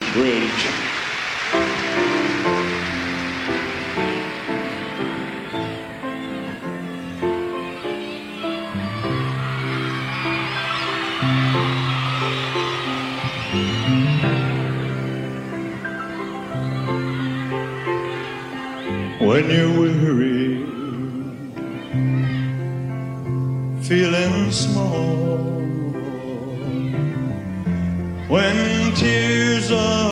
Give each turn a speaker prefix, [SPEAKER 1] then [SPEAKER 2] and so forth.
[SPEAKER 1] Bridge. When you're weary, feeling small, when tears are